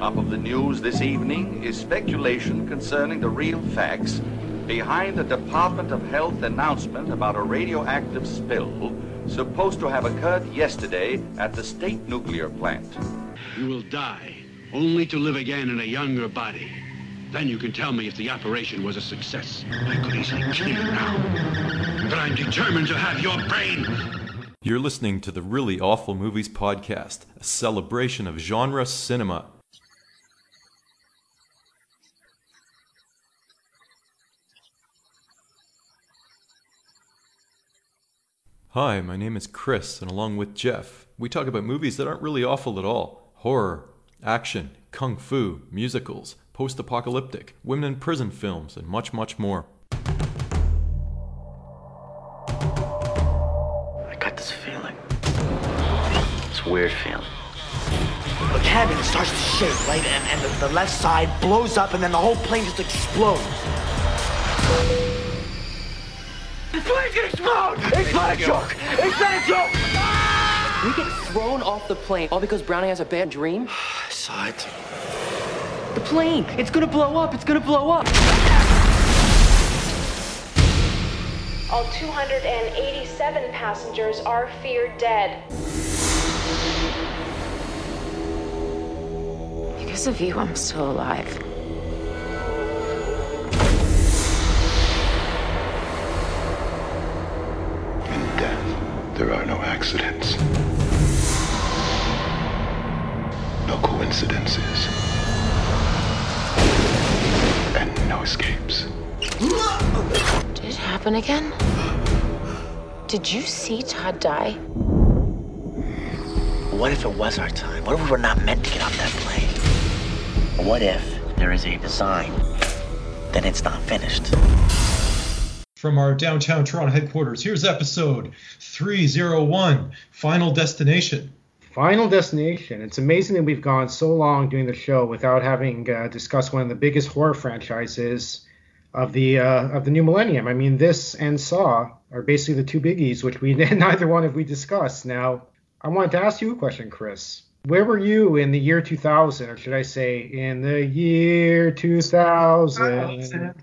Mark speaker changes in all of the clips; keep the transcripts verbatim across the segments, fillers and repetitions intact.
Speaker 1: Top of the news this evening is speculation concerning the real facts behind the Department of Health announcement about a radioactive spill supposed to have occurred yesterday at the state nuclear plant.
Speaker 2: You will die, only to live again in a younger body. Then you can tell me if the operation was a success. I could easily kill you now, but I'm determined to have your brain.
Speaker 3: You're listening to the Really Awful Movies Podcast, a celebration of genre cinema. Hi, my name is Chris, and along with Jeff, we talk about movies that aren't really awful at all. Horror, action, kung fu, musicals, post-apocalyptic, women in prison films, and much, much more.
Speaker 4: I got this feeling. It's a weird feeling. The cabin starts to shake, right? And, and the, the left side blows up, and then the whole plane just explodes. The plane's gonna explode! It's not a joke! It's not a joke!
Speaker 5: We get thrown off the plane all because Brownie has a bad dream?
Speaker 4: I saw it.
Speaker 5: The plane! It's gonna blow up! It's gonna blow up!
Speaker 6: All two hundred eighty-seven passengers are feared dead.
Speaker 7: Because of you, I'm still alive.
Speaker 8: In death, there are no accidents. No coincidences. And no escapes.
Speaker 7: Did it happen again? Did you see Todd die?
Speaker 4: What if it was our time? What if we were not meant to get off that plane? What if there is a design, then it's not finished?
Speaker 9: From our downtown Toronto headquarters, here's episode three oh one, Final Destination.
Speaker 10: Final Destination. It's amazing that we've gone so long doing the show without having uh, discussed one of the biggest horror franchises of the uh, of the new millennium. I mean, this and Saw are basically the two biggies, which we neither one have we discussed. Now, I wanted to ask you a question, Chris. Where were you in the year two thousand, or should I say in the year two thousand?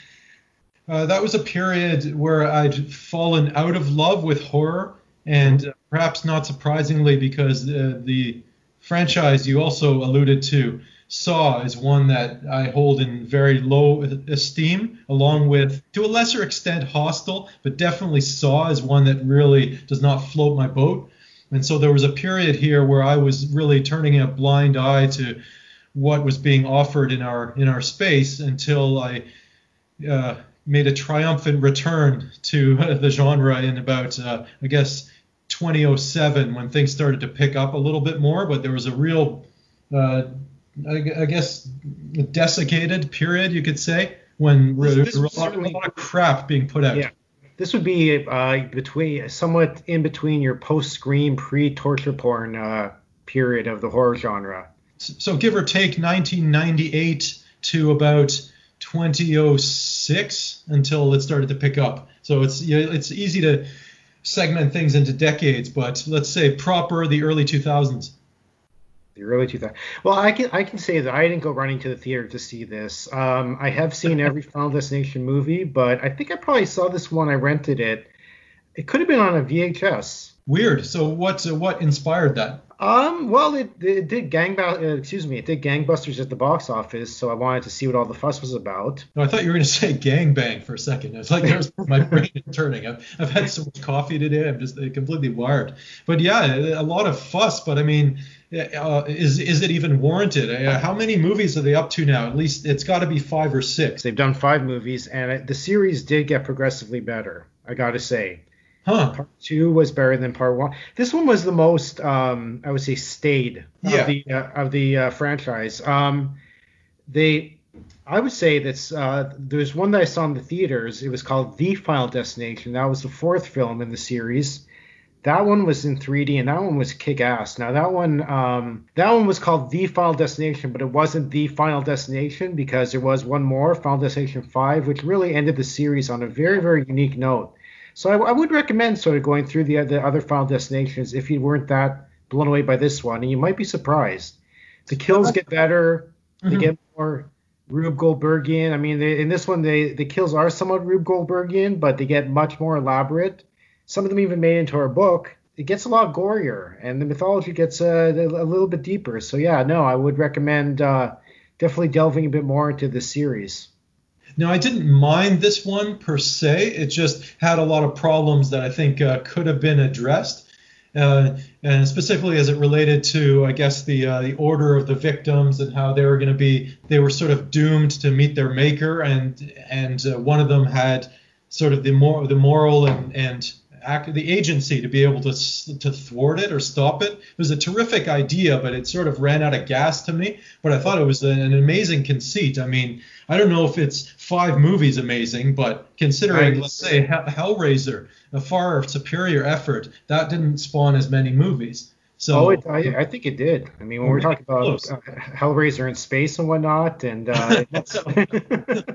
Speaker 9: uh, that was a period where I'd fallen out of love with horror, and uh, perhaps not surprisingly, because uh, the franchise you also alluded to, Saw, is one that I hold in very low esteem, along with, to a lesser extent, Hostel, but definitely Saw is one that really does not float my boat. And so there was a period here where I was really turning a blind eye to what was being offered in our in our space until I uh, made a triumphant return to uh, the genre in about, uh, I guess, twenty oh seven, when things started to pick up a little bit more. But there was a real, uh, I, I guess, desiccated period, you could say, when
Speaker 10: This-
Speaker 9: there
Speaker 10: this
Speaker 9: was
Speaker 10: was
Speaker 9: a lot, a
Speaker 10: certainly-
Speaker 9: lot of crap being put out.
Speaker 10: Yeah. This would be uh, between somewhat in between your post-Scream, pre-torture porn uh, period of the horror genre.
Speaker 9: So give or take nineteen ninety-eight to about twenty oh six until it started to pick up. So it's you know, it's easy to segment things into decades, but let's say proper the early two thousands.
Speaker 10: The early two thousands. Well, I can I can say that I didn't go running to the theater to see this. Um, I have seen every Final Destination movie, but I think I probably saw this one. I rented it. It could have been on a V H S.
Speaker 9: Weird. So what uh, what inspired that?
Speaker 10: Um, well, it, it did gang uh, excuse me, it did gangbusters at the box office, so I wanted to see what all the fuss was about.
Speaker 9: No, I thought you were going to say gangbang for a second. It's like there's my brain is turning. I've, I've had so much coffee today. I'm just uh, completely wired. But yeah, a lot of fuss. But I mean, uh, is is it even warranted? Uh, how many movies are they up to now? At least it's got to be five or six.
Speaker 10: They've done five movies, and it, the series did get progressively better, I got to say.
Speaker 9: Huh.
Speaker 10: Part two was better than part one. This one was the most, um, I would say, staid
Speaker 9: Yeah.
Speaker 10: of the uh, of the uh, franchise. Um, they, I would say that's uh, there's one that I saw in the theaters. It was called The Final Destination. That was the fourth film in the series. That one was in three D, and that one was kick-ass. Now that one, um, that one was called The Final Destination, but it wasn't The Final Destination because there was one more, Final Destination five, which really ended the series on a very, very unique note. So I, I would recommend sort of going through the, the other Final Destinations if you weren't that blown away by this one, and you might be surprised. The kills get better. They mm-hmm. get more Rube Goldbergian. I mean, they, in this one, they, the kills are somewhat Rube Goldbergian, but they get much more elaborate. Some of them even made into our book. It gets a lot gorier, and the mythology gets uh, a little bit deeper. So, yeah, no, I would recommend uh, definitely delving a bit more into this series.
Speaker 9: Now, I didn't mind this one per se. It just had a lot of problems that I think uh, could have been addressed. Uh, and specifically as it related to, I guess, the uh, the order of the victims and how they were going to be, they were sort of doomed to meet their maker, and and uh, one of them had sort of the more the moral and and act, the agency to be able to to thwart it or stop it. It was a terrific idea, but it sort of ran out of gas to me. But I thought it was an amazing conceit. I mean, I don't know if it's five movies amazing, but considering, right. let's say, Hellraiser, a far superior effort, that didn't spawn as many movies. So
Speaker 10: oh, it, I, I think it did. I mean, when we're talking about uh, Hellraiser in space and whatnot, and uh, I think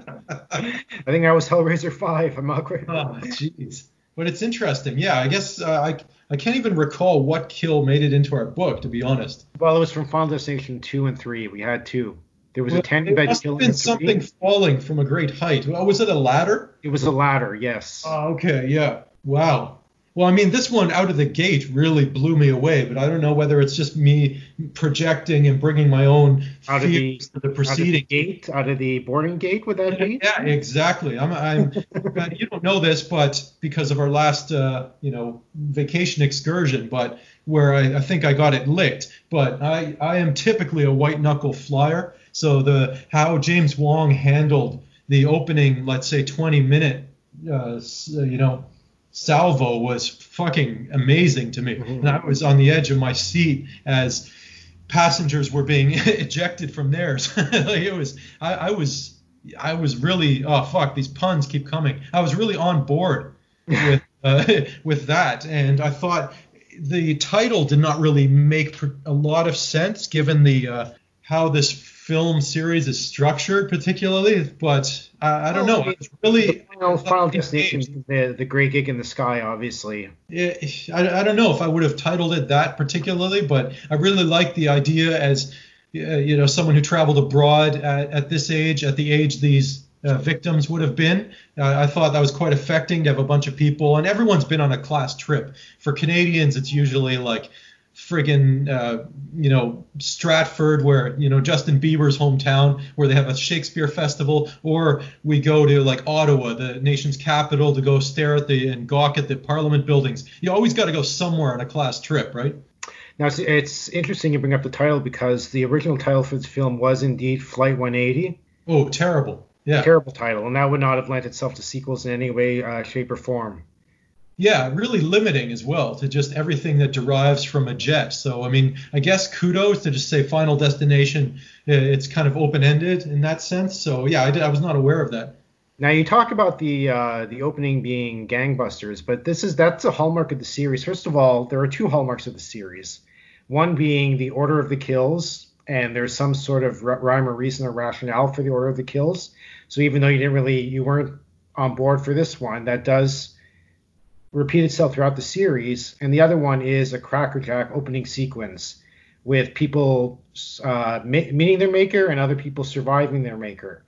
Speaker 10: that was Hellraiser five. I'm not quite.
Speaker 9: Oh, jeez. But it's interesting. Yeah, I guess uh, I I can't even recall what kill made it into our book, to be honest.
Speaker 10: Well, it was from Final Destination two and three. We had two. There was
Speaker 9: well,
Speaker 10: a tiny bed
Speaker 9: kill. It must have been something falling from a great height. Oh, was it a ladder?
Speaker 10: It was a ladder, yes.
Speaker 9: Oh, okay, yeah. Wow. Well, I mean, this one out of the gate really blew me away, but I don't know whether it's just me projecting and bringing my own
Speaker 10: out of the,
Speaker 9: to the proceeding.
Speaker 10: Out of the gate, out of the boarding gate, would that be?
Speaker 9: Yeah, exactly. I'm, I'm. You don't know this, but because of our last, uh, you know, vacation excursion, but where I, I think I got it licked. But I, I am typically a white knuckle flyer, so the how James Wong handled the opening, let's say, twenty minute, uh, you know. salvo was fucking amazing to me. Mm-hmm. And I was on the edge of my seat as passengers were being ejected from theirs. Like it was, I, I was, I was really, oh fuck, these puns keep coming. I was really on board with uh, with that, and I thought the title did not really make a lot of sense given the uh, how this film series is structured, particularly. But I, I don't
Speaker 10: well,
Speaker 9: know. It's really
Speaker 10: the final, final destination, the the Great Gig in the Sky, obviously.
Speaker 9: It, I, I don't know if I would have titled it that particularly, but I really like the idea as uh, you know, someone who traveled abroad at, at this age, at the age these uh, victims would have been. Uh, I thought that was quite affecting to have a bunch of people, and everyone's been on a class trip. For Canadians, it's usually like friggin' uh, you know, Stratford, where, you know, Justin Bieber's hometown, where they have a Shakespeare festival, or we go to like Ottawa, the nation's capital, to go stare at the and gawk at the Parliament buildings. You always got to go somewhere on a class trip, right?
Speaker 10: Now it's, it's interesting you bring up the title, because the original title for this film was indeed Flight one eighty.
Speaker 9: Oh, terrible! Yeah,
Speaker 10: terrible title, and that would not have lent itself to sequels in any way, uh, shape, or form.
Speaker 9: Yeah, really limiting as well to just everything that derives from a jet. So, I mean, I guess kudos to just say Final Destination. It's kind of open-ended in that sense. So, yeah, I, did, I was not aware of that.
Speaker 10: Now, you talk about the uh, the opening being gangbusters, but this is that's a hallmark of the series. First of all, there are two hallmarks of the series. One being the order of the kills, and there's some sort of rhyme or reason or rationale for the order of the kills. So even though you didn't really, you weren't on board for this one, that does repeat itself throughout the series. And the other one is a crackerjack opening sequence with people uh, meeting their maker and other people surviving their maker.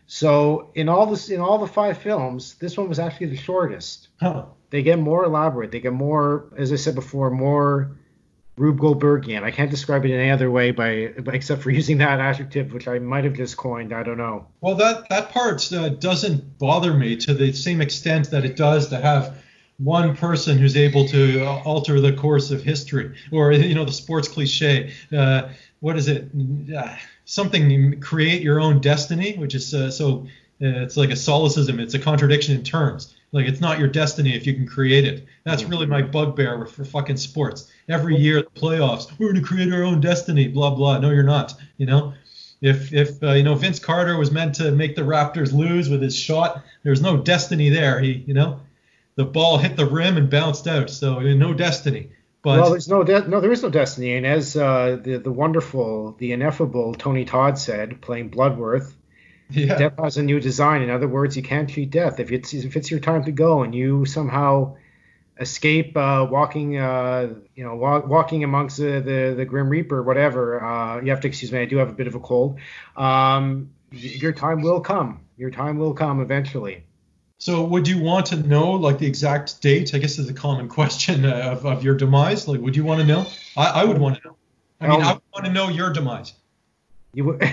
Speaker 10: So in all this, in all the five films, this one was actually the shortest.
Speaker 9: Huh.
Speaker 10: They get more elaborate. They get more, as I said before, more Rube Goldbergian. I can't describe it in any other way by, except for using that adjective, which I might have just coined. I don't know.
Speaker 9: Well, that that part uh, doesn't bother me to the same extent that it does to have one person who's able to alter the course of history, or, you know, the sports cliche. Uh, what is it? Uh, something, create your own destiny, which is uh, so uh, it's like a solecism. It's a contradiction in terms. Like, it's not your destiny if you can create it. That's really my bugbear for fucking sports. Every year, the playoffs, we're going to create our own destiny, blah, blah. No, you're not, you know? If, if uh, you know, Vince Carter was meant to make the Raptors lose with his shot, there's no destiny there. He, you know, the ball hit the rim and bounced out, so no destiny. But
Speaker 10: well, there's no de- no, there is no destiny. And as uh, the the wonderful, the ineffable Tony Todd said, playing Bloodworth, yeah. Death has a new design. In other words, you can't cheat death. If it's if it's your time to go and you somehow escape, uh, walking, uh, you know, walk, walking amongst the, the the Grim Reaper, whatever. Uh, you have to excuse me. I do have a bit of a cold. Um, y- your time will come. Your time will come eventually.
Speaker 9: So would you want to know like the exact date? I guess is a common question uh, of, of your demise. Like, would you want to know? I, I would want to know. I mean,
Speaker 10: Um,
Speaker 9: I would want to know your demise.
Speaker 10: You would?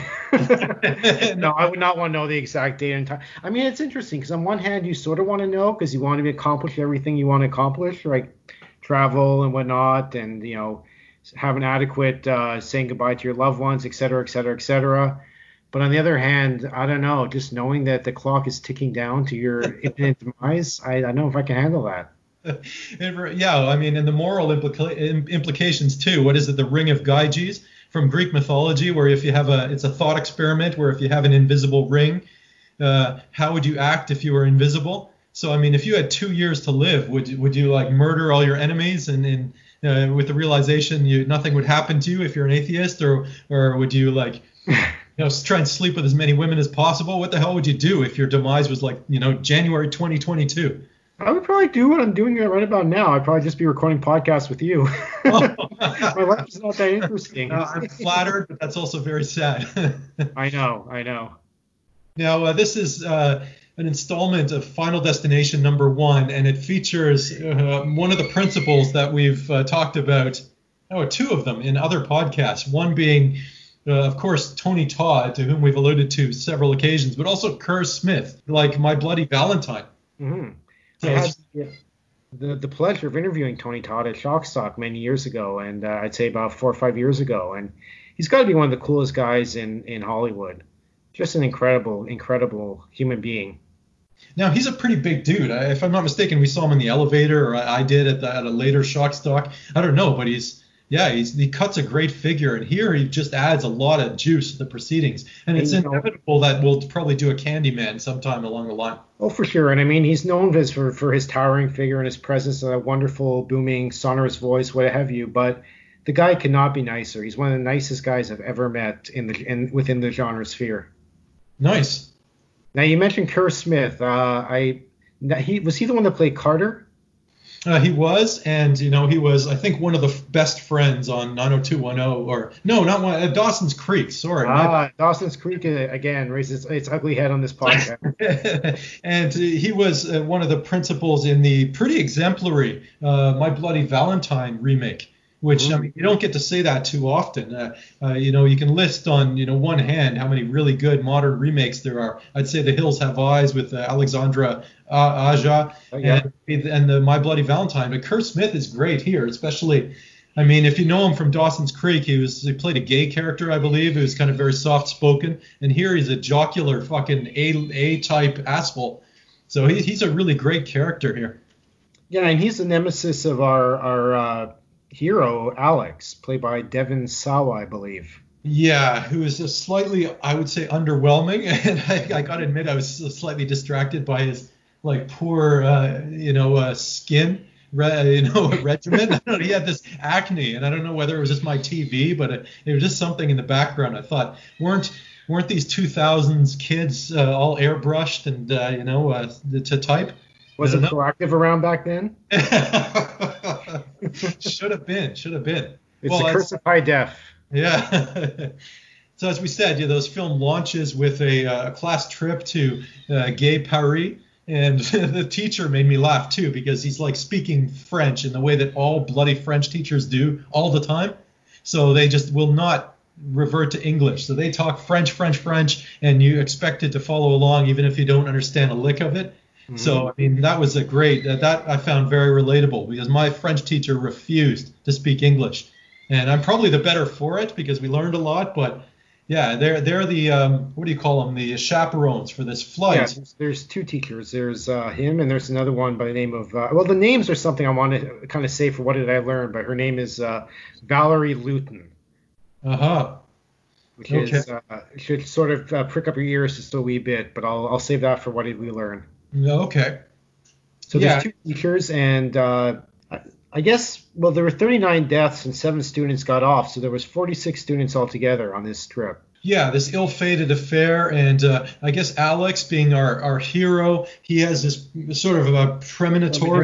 Speaker 10: No, I would not want to know the exact date and time. I mean, it's interesting because on one hand, you sort of want to know because you want to accomplish everything you want to accomplish, like travel and whatnot, and you know, have an adequate uh, saying goodbye to your loved ones, et cetera, et cetera, et cetera. But on the other hand, I don't know, just knowing that the clock is ticking down to your imminent demise, I, I don't know if I can handle that.
Speaker 9: It- yeah, I mean, and the moral implica- im- implications too. What is it? The Ring of Gyges from Greek mythology, where if you have a, it's a thought experiment where if you have an invisible ring, uh, how would you act if you were invisible? So, I mean, if you had two years to live, would you, would you like murder all your enemies and, and uh, with the realization you nothing would happen to you if you're an atheist, or or would you like you know try and sleep with as many women as possible? What the hell would you do if your demise was like you know January twenty twenty-two?
Speaker 10: I would probably do what I'm doing right about now. I'd probably just be recording podcasts with you. My life is not that interesting.
Speaker 9: Uh, I'm flattered, but that's also very sad.
Speaker 10: I know, I know.
Speaker 9: Now, uh, this is uh, an installment of Final Destination number one, and it features uh, one of the principles that we've uh, talked about, oh, two of them in other podcasts, one being, uh, of course, Tony Todd, to whom we've alluded to several occasions, but also Kerr Smith, like My Bloody Valentine.
Speaker 10: Mm-hmm.
Speaker 9: So
Speaker 10: I had
Speaker 9: it's-
Speaker 10: the, the, the pleasure of interviewing Tony Todd at Shockstock many years ago, and uh, I'd say about four or five years ago, and he's got to be one of the coolest guys in, in Hollywood. Just an incredible, incredible human being.
Speaker 9: Now, he's a pretty big dude. I, if I'm not mistaken, we saw him in the elevator, or I, I did at, the, at a later Shockstock. I don't know, but he's, yeah, he's, he cuts a great figure. And here he just adds a lot of juice to the proceedings. And it's
Speaker 10: You know-
Speaker 9: inevitable that we'll probably do a Candyman sometime along the line.
Speaker 10: Oh, for sure. And I mean, he's known as for, for his towering figure and his presence and that wonderful, booming, sonorous voice, what have you. But the guy could not be nicer. He's one of the nicest guys I've ever met in the in within the genre sphere.
Speaker 9: Nice.
Speaker 10: Now, you mentioned Kerr Smith. Uh, I he was he the one that played Carter?
Speaker 9: Uh, he was, and you know, he was, I think, one of the f- best friends on nine oh two one oh, or no, not one, uh, Dawson's Creek. Sorry. my-
Speaker 10: Ah, Dawson's Creek uh, again raises its ugly head on this podcast.
Speaker 9: and uh, he was uh, one of the principals in the pretty exemplary uh, My Bloody Valentine remake, which I mean, you don't get to say that too often. Uh, uh, you know, you can list on you know one hand how many really good modern remakes there are. I'd say The Hills Have Eyes with uh, Alexandra uh, Aja
Speaker 10: Oh, yeah.
Speaker 9: and, and the My Bloody Valentine. But Kerr Smith is great here, especially. I mean, if you know him from Dawson's Creek, he was he played a gay character, I believe. He was kind of very soft spoken, and here he's a jocular fucking A A type asshole. So he, he's a really great character here.
Speaker 10: Yeah, and he's the nemesis of our our uh, hero Alex, played by Devin Sawa, I believe.
Speaker 9: Yeah, who is a slightly, I would say, underwhelming, and I, I gotta admit, I was slightly distracted by his like poor, uh, you know, uh, skin, re- you know, regimen. I don't know, he had this acne, and I don't know whether it was just my T V, but it, it was just something in the background. I thought, weren't weren't these two thousands kids uh, all airbrushed and uh, you know uh, to type?
Speaker 10: Was
Speaker 9: I
Speaker 10: it
Speaker 9: don't know.
Speaker 10: proactive around back then?
Speaker 9: Should have been, should have been.
Speaker 10: It's
Speaker 9: Well,
Speaker 10: the
Speaker 9: I-
Speaker 10: curse of high def.
Speaker 9: Yeah. So as we said, yeah, those film launches with a uh, class trip to uh, Gay Paris, and the teacher made me laugh too because he's like speaking French in the way that all bloody French teachers do all the time. So they just will not revert to English. So they talk French, French, French, and you expect it to follow along even if you don't understand a lick of it. So I mean that was a great uh, that I found very relatable because my French teacher refused to speak English, and I'm probably the better for it because we learned a lot. But yeah, they're they're the um, what do you call them? The chaperones for this flight.
Speaker 10: Yeah, there's, there's two teachers. There's uh, him, and there's another one by the name of uh, well, the names are something I want to kind of say for what did I learn, but her name is uh, Valerie Luton.
Speaker 9: Uh huh.
Speaker 10: Which
Speaker 9: Okay.
Speaker 10: is uh, should sort of uh, prick up your ears just a wee bit, but I'll I'll save that for what did we learn.
Speaker 9: Okay.
Speaker 10: So
Speaker 9: Yeah.
Speaker 10: there's two teachers, and uh, I- I guess well there were thirty-nine deaths and seven students got off, so there was forty-six students altogether on this trip.
Speaker 9: Yeah, this ill-fated affair, and uh, I guess Alex, being our, our hero, he has this sort of a premonitory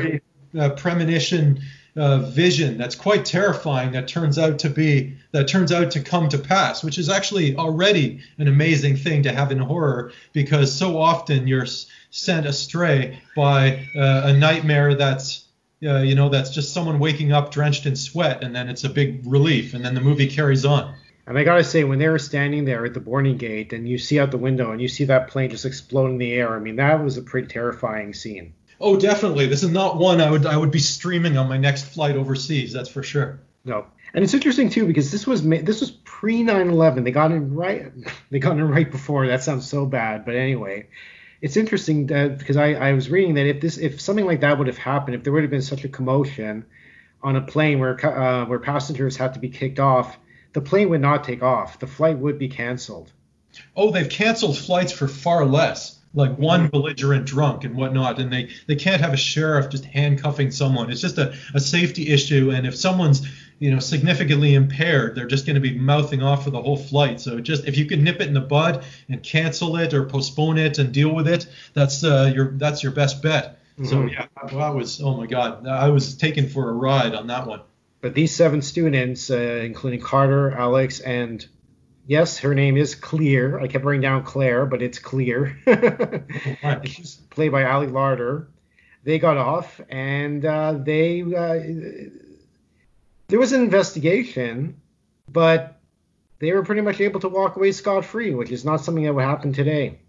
Speaker 9: uh, premonition uh, vision that's quite terrifying that turns out to be that turns out to come to pass, which is actually already an amazing thing to have in horror, because so often you're s- sent astray by uh, a nightmare that's uh, you know that's just someone waking up drenched in sweat, and then it's a big relief, and then the movie carries on.
Speaker 10: And I gotta say, when they were standing there at the boarding gate and you see out the window and you see that plane just explode in the air, I mean, that was a pretty terrifying scene.
Speaker 9: Oh, definitely. This is not one I would I would be streaming on my next flight overseas. That's for sure.
Speaker 10: No, and it's interesting too, because this was ma- this was pre nine eleven. They got in right. They got in right before. That sounds so bad, but anyway, it's interesting that, because I, I was reading that if this if something like that would have happened, if there would have been such a commotion on a plane where uh, where passengers had to be kicked off, the plane would not take off. The flight would be canceled.
Speaker 9: Oh, they've canceled flights for far less, like one belligerent drunk and whatnot, and they, they can't have a sheriff just handcuffing someone. It's just a, a safety issue, and if someone's you know significantly impaired, they're just going to be mouthing off for the whole flight. So just if you can nip it in the bud and cancel it or postpone it and deal with it, that's uh, your that's your best bet. Mm-hmm. So yeah, I was oh my God, I was taken for a ride on that one.
Speaker 10: But these seven students, uh, including Carter, Alex, and yes, her name is Clear. I kept writing down Claire, but it's Clear.
Speaker 9: Right.
Speaker 10: She's played by Ali Larter. They got off, and uh, they uh, there was an investigation, but they were pretty much able to walk away scot-free, which is not something that would happen today.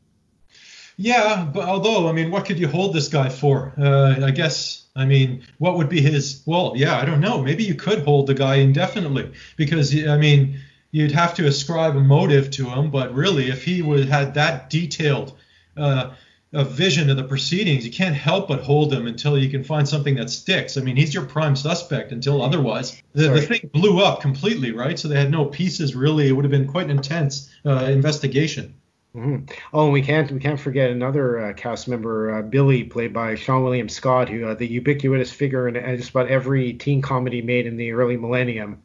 Speaker 9: Yeah, but although, I mean, what could you hold this guy for? Uh, I guess, I mean, what would be his, well, yeah, I don't know. Maybe you could hold the guy indefinitely because, I mean, you'd have to ascribe a motive to him. But really, if he would had that detailed uh, a vision of the proceedings, you can't help but hold him until you can find something that sticks. I mean, he's your prime suspect until otherwise. The, the thing blew up completely, right? So they had no pieces, really. It would have been quite an intense uh, investigation.
Speaker 10: Mm-hmm. Oh, and we can't we can't forget another uh, cast member, uh, Billy, played by Sean William Scott, who uh, the ubiquitous figure in uh, just about every teen comedy made in the early millennium.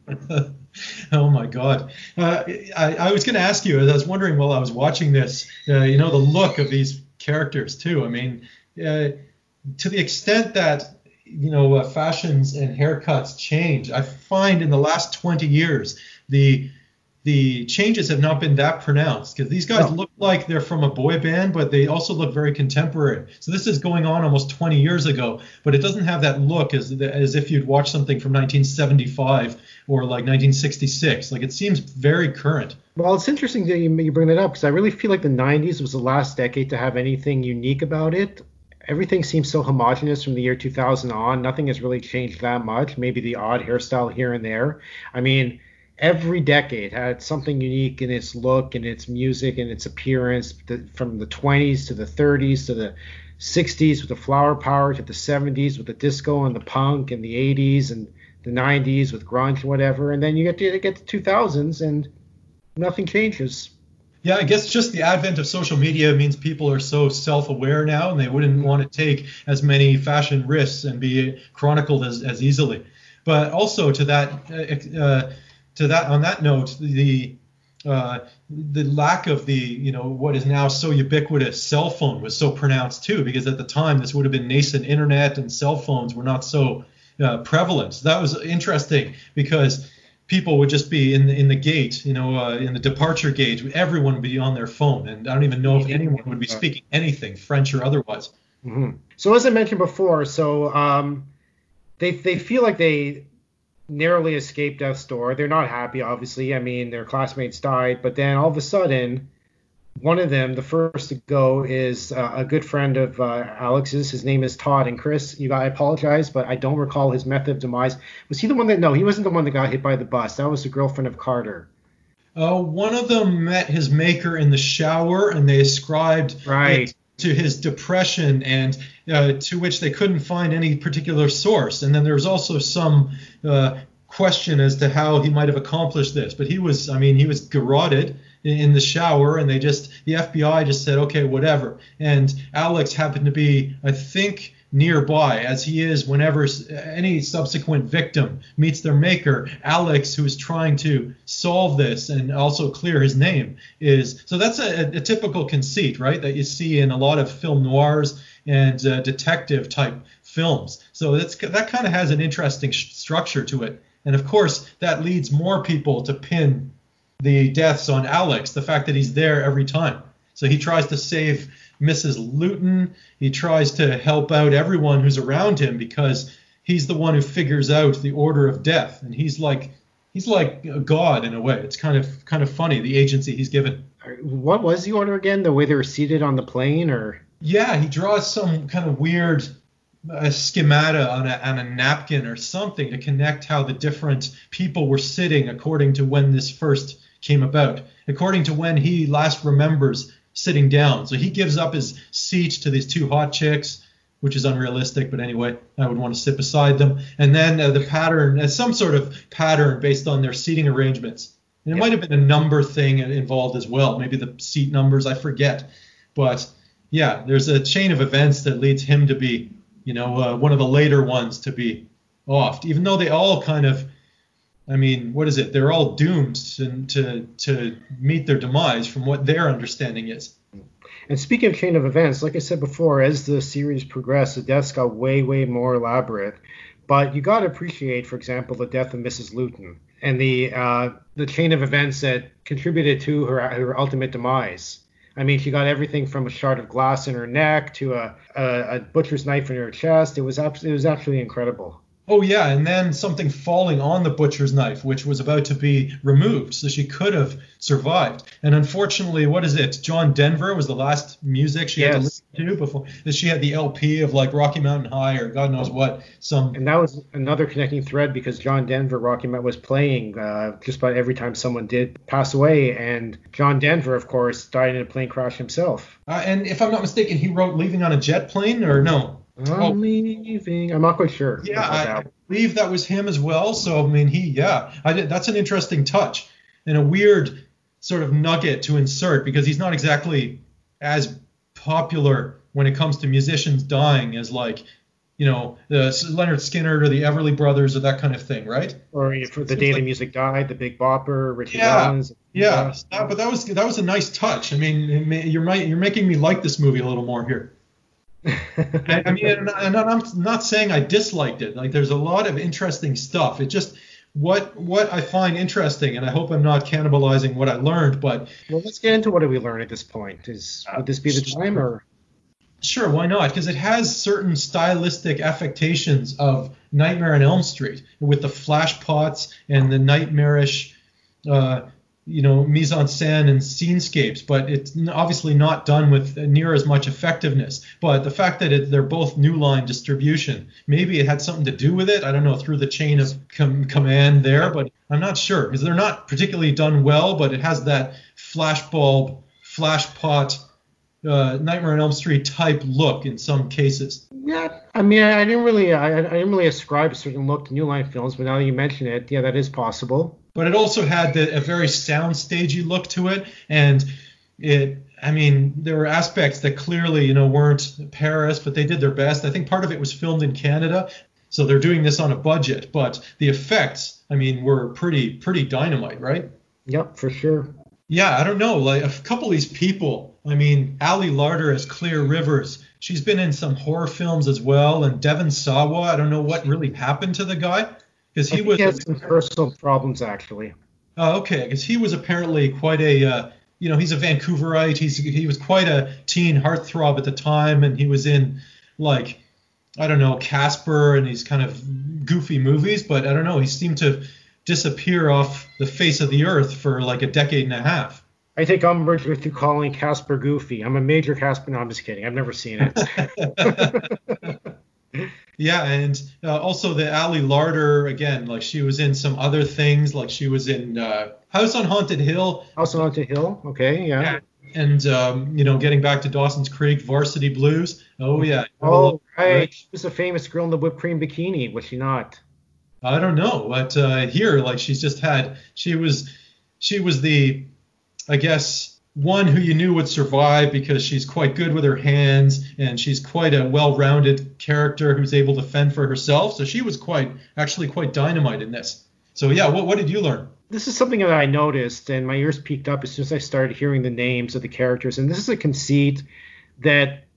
Speaker 9: Oh my God! Uh, I, I was going to ask you. I was wondering while I was watching this, uh, you know, the look of these characters too. I mean, uh, to the extent that you know uh, fashions and haircuts change, I find in the last twenty years the the changes have not been that pronounced, because these guys no. look like they're from a boy band, but they also look very contemporary. So this is going on almost twenty years ago, but it doesn't have that look as as if you'd watch something from nineteen seventy-five or like nineteen sixty-six. Like, it seems very current.
Speaker 10: Well, it's interesting that you, you bring that up, because I really feel like the nineties was the last decade to have anything unique about it. Everything seems so homogenous from the year two thousand on. Nothing has really changed that much. Maybe the odd hairstyle here and there. I mean, every decade had something unique in its look and its music and its appearance, the, from the twenties to the thirties to the sixties with the flower power, to the seventies with the disco and the punk, and the eighties and the nineties with grunge and whatever. And then you get to get to two thousands and nothing changes.
Speaker 9: Yeah, I guess just the advent of social media means people are so self-aware now, and they wouldn't want to take as many fashion risks and be chronicled as, as easily. But also to that uh, uh, To that, on that note, the uh, the lack of the, you know, what is now so ubiquitous cell phone was so pronounced too, because at the time this would have been nascent internet and cell phones were not so uh, prevalent. So that was interesting, because people would just be in the, in the gate, you know, uh, in the departure gate, everyone would be on their phone, and I don't even know if anyone would be speaking anything, French or otherwise.
Speaker 10: Mm-hmm. So as I mentioned before, so um, they they feel like they narrowly escaped death's door. They're not happy, obviously. I mean, their classmates died, but then all of a sudden, one of them, the first to go, is uh, a good friend of uh, Alex's. His name is Todd. And Chris, you got, I apologize, but I don't recall his method of demise. Was he the one that? No, he wasn't the one that got hit by the bus. That was the girlfriend of Carter.
Speaker 9: Uh, one of them met his maker in the shower, and they ascribed
Speaker 10: right.
Speaker 9: it to his depression, and uh, to which they couldn't find any particular source. And then there was also some uh, question as to how he might have accomplished this. But he was, I mean, he was garroted in, in the shower, and they just, the F B I just said, okay, whatever. And Alex happened to be, I think, nearby, as he is whenever any subsequent victim meets their maker. Alex, who is trying to solve this and also clear his name, is so that's a, a typical conceit, right, that you see in a lot of film noirs and uh, detective type films. So that's that kind of has an interesting sh- structure to it. And of course, that leads more people to pin the deaths on Alex, the fact that he's there every time. So he tries to save Missus Luton. He tries to help out everyone who's around him because he's the one who figures out the order of death. And he's like he's like a god in a way. It's kind of kind of funny, the agency he's given.
Speaker 10: What was the order again? The way they were seated on the plane, or?
Speaker 9: Yeah, he draws some kind of weird uh, schemata on a, on a napkin or something to connect how the different people were sitting according to when this first came about, according to when he last remembers sitting down. So he gives up his seat to these two hot chicks, which is unrealistic, but anyway, I would want to sit beside them. And then uh, the pattern, uh, some sort of pattern based on their seating arrangements. And it yeah. might have been a number thing involved as well, maybe the seat numbers, I forget. But yeah, there's a chain of events that leads him to be, you know, uh, one of the later ones to be offed, even though they all kind of, I mean, what is it? They're all doomed to, to to meet their demise from what their understanding is.
Speaker 10: And speaking of chain of events, like I said before, as the series progressed, the deaths got way, way more elaborate. But you got to appreciate, for example, the death of Missus Luton and the uh, the chain of events that contributed to her her ultimate demise. I mean, she got everything from a shard of glass in her neck to a, a, a butcher's knife in her chest. It was abs- it was absolutely incredible.
Speaker 9: Oh, yeah, and then something falling on the butcher's knife, which was about to be removed, so she could have survived. And unfortunately, what is it? John Denver was the last music she yes. had to listen to before. She had the L P of like Rocky Mountain High or God knows what. Some.
Speaker 10: And that was another connecting thread because John Denver, Rocky Mountain, was playing uh, just about every time someone did pass away. And John Denver, of course, died in a plane crash himself.
Speaker 9: Uh, and if I'm not mistaken, he wrote Leaving on a Jet Plane, or no?
Speaker 10: I'm oh. leaving. I'm not quite sure.
Speaker 9: Yeah, I, I believe that was him as well. So, I mean, he, yeah, I did, that's an interesting touch and a weird sort of nugget to insert because he's not exactly as popular when it comes to musicians dying as like, you know, the Leonard Skinner or the Everly Brothers or that kind of thing, right?
Speaker 10: Or for the day like, the music died, the Big Bopper, Richard
Speaker 9: yeah,
Speaker 10: Valens.
Speaker 9: Yeah, that, but that was that was a nice touch. I mean, you're you're making me like this movie a little more here. I, I mean, and, and I'm not saying I disliked it. Like, there's a lot of interesting stuff. It just what what I find interesting, and I hope I'm not cannibalizing what I learned. But
Speaker 10: well, let's get into what did we learn at this point. Is would this be the time, or?
Speaker 9: Sure, why not? Because it has certain stylistic affectations of Nightmare on Elm Street with the flash pots and the nightmarish, uh, you know, mise en scène and scenescapes, but it's obviously not done with near as much effectiveness. But the fact that it, they're both New Line distribution, maybe it had something to do with it. I don't know, through the chain of com- command there, but I'm not sure because they're not particularly done well, but it has that flashbulb, flash pot, uh, Nightmare on Elm Street type look in some cases.
Speaker 10: Yeah, I mean, I didn't really, I, I didn't really ascribe a certain look to New Line films, but now that you mention it, yeah, that is possible.
Speaker 9: But it also had the, a very soundstagey look to it, and it, I mean, there were aspects that clearly, you know, weren't Paris, but they did their best. I think part of it was filmed in Canada, so they're doing this on a budget. But the effects, I mean, were pretty, pretty dynamite, right?
Speaker 10: Yep, for sure.
Speaker 9: Yeah, I don't know, like a couple of these people. I mean, Ali Larter as Clear Rivers. She's been in some horror films as well, and Devon Sawa. I don't know what really happened to the guy. Because he was
Speaker 10: he had some personal problems actually.
Speaker 9: Oh, okay. Because he was apparently quite a, uh, you know, he's a Vancouverite. He's he was quite a teen heartthrob at the time, and he was in like, I don't know, Casper and these kind of goofy movies. But I don't know, he seemed to disappear off the face of the earth for like a decade and a half.
Speaker 10: I take umbrage with you calling Casper goofy. I'm a major Casper. No, I'm just kidding. I've never seen it.
Speaker 9: Yeah, and uh, also the Ali Larter, again, like she was in some other things, like she was in uh, House on Haunted Hill.
Speaker 10: House on Haunted Hill, okay, yeah. yeah.
Speaker 9: And, um, you know, getting back to Dawson's Creek, Varsity Blues. Oh, yeah.
Speaker 10: Oh, right. She was a famous girl in the whipped cream bikini, was she not?
Speaker 9: I don't know, but uh, here, like she's just had, she was, she was the, I guess, one who you knew would survive because she's quite good with her hands and she's quite a well-rounded character who's able to fend for herself. So she was quite, actually quite dynamite in this. So yeah, what, what did you learn?
Speaker 10: This is something that I noticed and my ears peaked up as soon as I started hearing the names of the characters. And this is a conceit that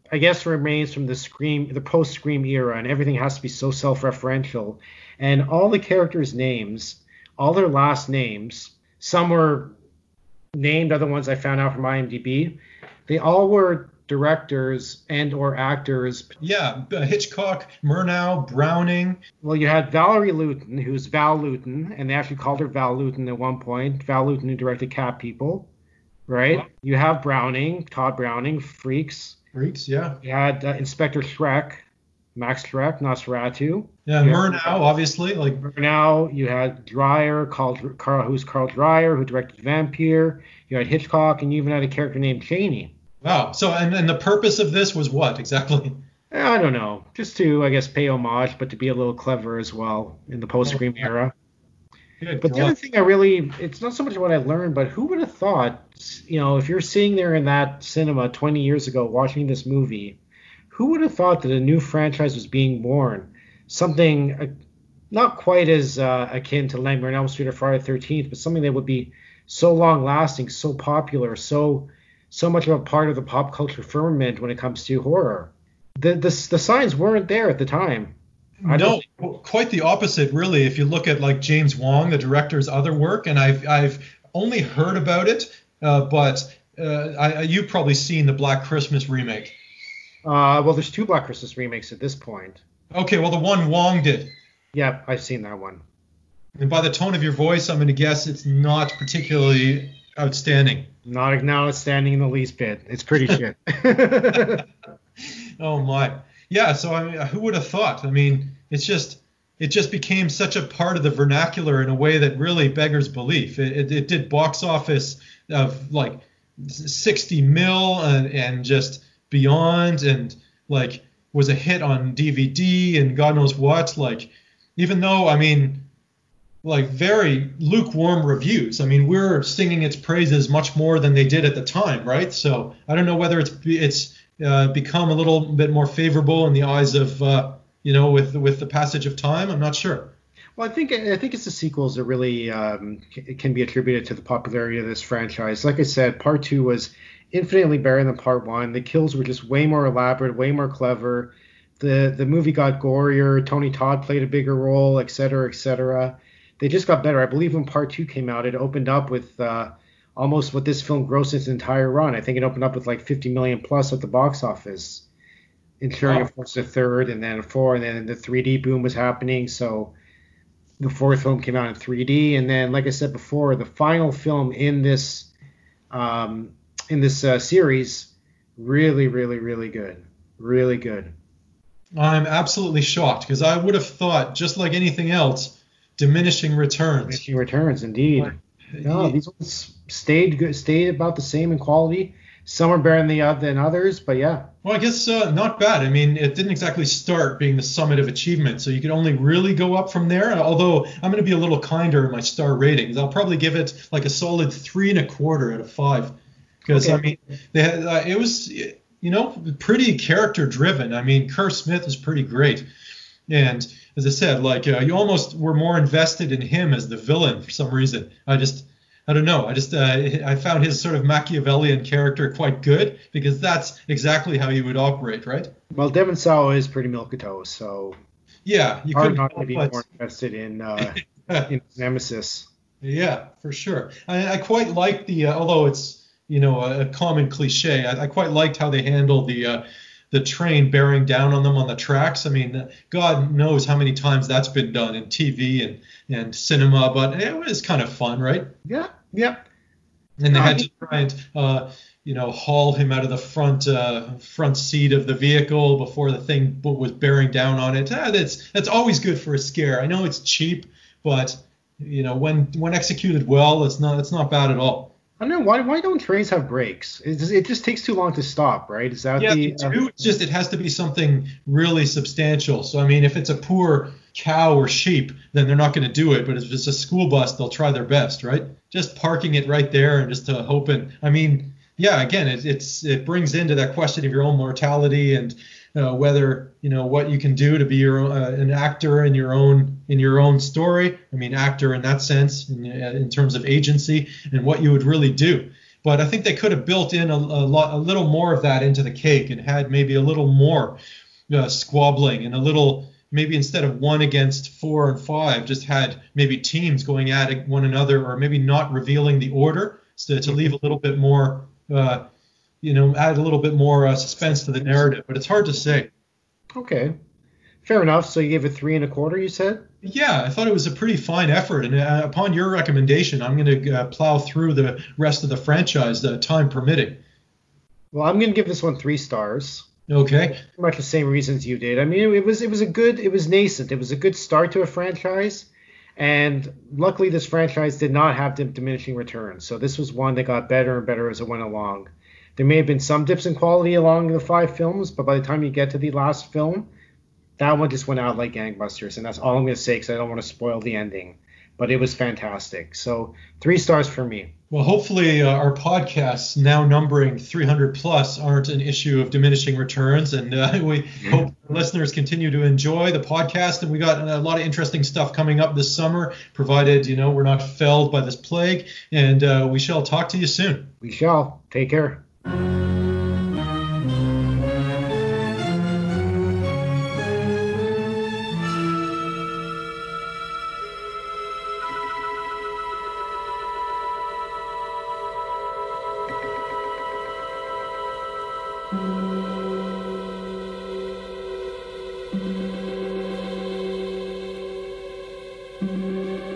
Speaker 10: I guess remains from the Scream, the post-Scream era, and everything has to be so self-referential. And all the characters' names, all their last names, some were named, other ones I found out from IMDb. They all were directors and or actors.
Speaker 9: Yeah, uh, Hitchcock, Murnau, Browning.
Speaker 10: Well, you had Valerie Luton, who's Val Luton, and they actually called her Val Luton at one point. Val Luton, who directed Cat People, right? Wow. You have Browning, Todd Browning, Freaks.
Speaker 9: Freaks, yeah.
Speaker 10: You had uh, Inspector Schreck, Max Schreck, Nosferatu.
Speaker 9: Yeah, you Murnau, had, obviously. Like
Speaker 10: Murnau. You had Dreyer, called Carl, who's Carl Dreyer, who directed Vampire. You had Hitchcock, and you even had a character named Cheney.
Speaker 9: Wow. So, and, and the purpose of this was what exactly?
Speaker 10: I don't know. Just to, I guess, pay homage, but to be a little clever as well in the post-Scream oh, era. Good but God. The other thing I really, it's not so much what I learned, but who would have thought, you know, if you're sitting there in that cinema twenty years ago watching this movie, who would have thought that a new franchise was being born? Something uh, not quite as uh, akin to Nightmare on Elm Street or Friday the thirteenth, but something that would be so long-lasting, so popular, so so much of a part of the pop culture firmament when it comes to horror. The the, the signs weren't there at the time.
Speaker 9: I no, think... quite the opposite, really. If you look at like James Wong, the director's other work, and I've I've only heard about it, uh, but uh, I, you've probably seen the Black Christmas remake.
Speaker 10: Uh, well, there's two Black Christmas remakes at this point.
Speaker 9: Okay, well, the one Wong did.
Speaker 10: Yeah, I've seen that one.
Speaker 9: And by the tone of your voice, I'm going to guess it's not particularly outstanding.
Speaker 10: Not not outstanding in the least bit. It's pretty shit.
Speaker 9: Oh my. Yeah. So I mean, who would have thought? I mean, it's just it just became such a part of the vernacular in a way that really beggars belief. It it, it did box office of like sixty mil and, and just beyond, and like was a hit on D V D and God knows what. Like, even though I mean. like very lukewarm reviews. I mean, we're singing its praises much more than they did at the time, right? So I don't know whether it's it's uh, become a little bit more favorable in the eyes of uh, you know with with the passage of time. I'm not sure.
Speaker 10: Well, I think I think it's the sequels that really um, can be attributed to the popularity of this franchise. Like I said, part two was infinitely better than part one. The kills were just way more elaborate, way more clever. The the movie got gorier. Tony Todd played a bigger role, et cetera, et cetera. They just got better. I believe when part two came out, it opened up with uh, almost what this film grossed its entire run. I think it opened up with like fifty million plus at the box office, ensuring, wow. Of course, a third and then a four, and then the three D boom was happening. So the fourth film came out in three D, and then, like I said before, the final film in this um, in this uh, series, really, really, really good, really good.
Speaker 9: I'm absolutely shocked because I would have thought, just like anything else, diminishing returns.
Speaker 10: Diminishing returns, indeed. No, these ones stayed good, stayed about the same in quality. Some are better than the uh, than others, but yeah.
Speaker 9: Well, I guess uh, not bad. I mean, it didn't exactly start being the summit of achievement, so you could only really go up from there. Although I'm going to be a little kinder in my star ratings. I'll probably give it like a solid three and a quarter out of five, because okay. I mean, they had, uh, it was you know pretty character driven. I mean, Kerr Smith is pretty great, and as I said, like uh, you almost were more invested in him as the villain for some reason. I just, I don't know. I just, uh, I found his sort of Machiavellian character quite good because that's exactly how he would operate, right?
Speaker 10: Well, Devon Sawa is pretty milquetoast, so
Speaker 9: yeah, you
Speaker 10: could not be more invested in uh, in Nemesis.
Speaker 9: Yeah, for sure. I, I quite like the, uh, although it's you know a, a common cliche, I, I quite liked how they handled the. Uh, the train bearing down on them on the tracks. I mean, God knows how many times that's been done in T V and, and cinema, but it was kind of fun, right?
Speaker 10: Yeah, yeah.
Speaker 9: And they had to try and, uh, you know, haul him out of the front uh, front seat of the vehicle before the thing was bearing down on it. Ah, that's that's always good for a scare. I know it's cheap, but you know, when when executed well, it's not it's not bad at all.
Speaker 10: I don't know why. Why don't trains have brakes? It just, it just takes too long to stop, right? Is that
Speaker 9: yeah,
Speaker 10: the?
Speaker 9: Yeah, um, it's just it has to be something really substantial. So I mean, if it's a poor cow or sheep, then they're not going to do it. But if it's a school bus, they'll try their best, right? Just parking it right there and just uh, hoping. I mean, yeah, again, it, it's it brings into that question of your own mortality and uh, whether you know what you can do to be your uh, an actor in your own in your own story. I mean, actor in that sense, in, in terms of agency, and what you would really do. But I think they could have built in a, a, lot, a little more of that into the cake and had maybe a little more uh, squabbling and a little, maybe instead of one against four and five, just had maybe teams going at one another, or maybe not revealing the order, so to leave a little bit more, uh, you know, add a little bit more uh, suspense to the narrative. But it's hard to say.
Speaker 10: Okay. Fair enough. So you gave it three and a quarter, you said?
Speaker 9: Yeah, I thought it was a pretty fine effort. And uh, upon your recommendation, I'm going to uh, plow through the rest of the franchise, uh, time permitting.
Speaker 10: Well, I'm going to give this one three stars.
Speaker 9: Okay.
Speaker 10: Pretty much the same reasons you did. I mean, it was it was a good, it was nascent. It was a good start to a franchise. And luckily, this franchise did not have diminishing returns. So this was one that got better and better as it went along. There may have been some dips in quality along the five films, but by the time you get to the last film, that one just went out like gangbusters. And that's all I'm going to say, because I don't want to spoil the ending. But it was fantastic. So three stars for me.
Speaker 9: Well, hopefully uh, our podcasts, now numbering three hundred plus, aren't an issue of diminishing returns. And uh, we hope listeners continue to enjoy the podcast. And we got a lot of interesting stuff coming up this summer, provided, you know, we're not felled by this plague. And uh, we shall talk to you soon.
Speaker 10: We shall. Take care.
Speaker 6: Thank you.